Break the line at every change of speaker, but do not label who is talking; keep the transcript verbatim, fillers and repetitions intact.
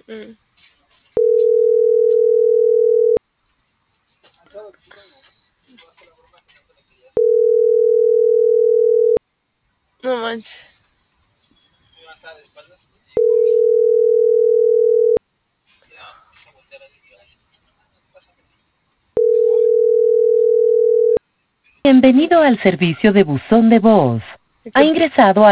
Mm. No manches.
Bienvenido al servicio de buzón de voz. Ha
¿Qué?
ingresado a